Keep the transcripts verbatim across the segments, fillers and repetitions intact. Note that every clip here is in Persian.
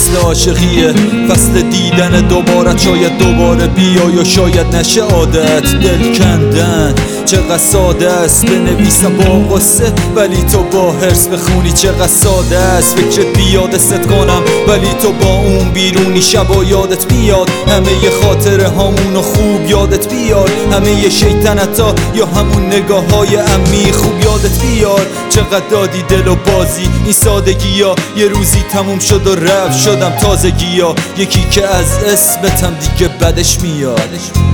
فصل عاشقیه، فصل دیدن دوباره، شاید دوباره بیای و شاید نشه عادت. دل کندن چقدر ساده است، بنویسم با غصه ولی تو با حرص بخونی. چقدر ساده است فکرت بیاد ست کنم ولی تو با اون بیرونی. شبا یادت بیاد همه ی خاطره هامونو خوب یادت بیاد، همه ی شیطنتا یا همون نگاه های امی خوب یادت بیاد. چقدر دادی دل و بازی این سادگی ها، یه روزی تموم شد و رفت شدم تازگی ها. یکی که از اسمتم دیگه بدش میاد.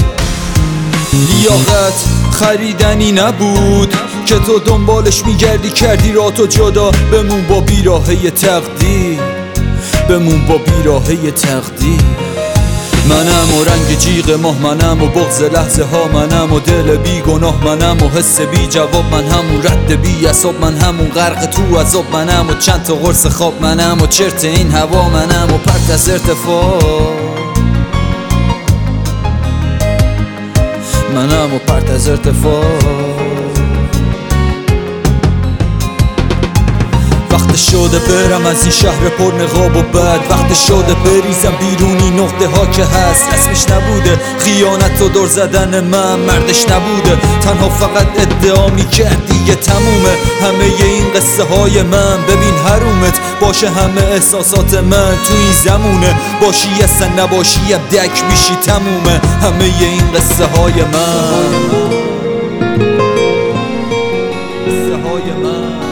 لیاقت خریدنی نبود که تو دنبالش میگردی، کردی را تو جدا. بمون با بیراهه تقدیر، بمون با بیراهه تقدیر. منم و رنگ جیغ ماه، منم و بغض لحظه ها، منم و دل بی گناه، منم و حس بی جواب، من همون رد بی عصاب، من همون غرق تو عذاب، منم و چند تا قرص خواب، منم و چرت این هوا، منم و پرت از ارتفاع، منم و پرت از ارتفاع. وقت شده برم از این شهر پر نقاب و بد، وقت شده بریزم بیرونی نقطه ها که هست. اسمش نبوده خیانت و دور زدن من، مردش نبوده تنها فقط ادعا میکرد دیگه تمومه همه ی این قصه های من. ببین حرومت باشه همه احساسات من تو این زمونه، باشی اصلا نباشی دک میشی تمومه همه ی این قصه های من، قصه های من.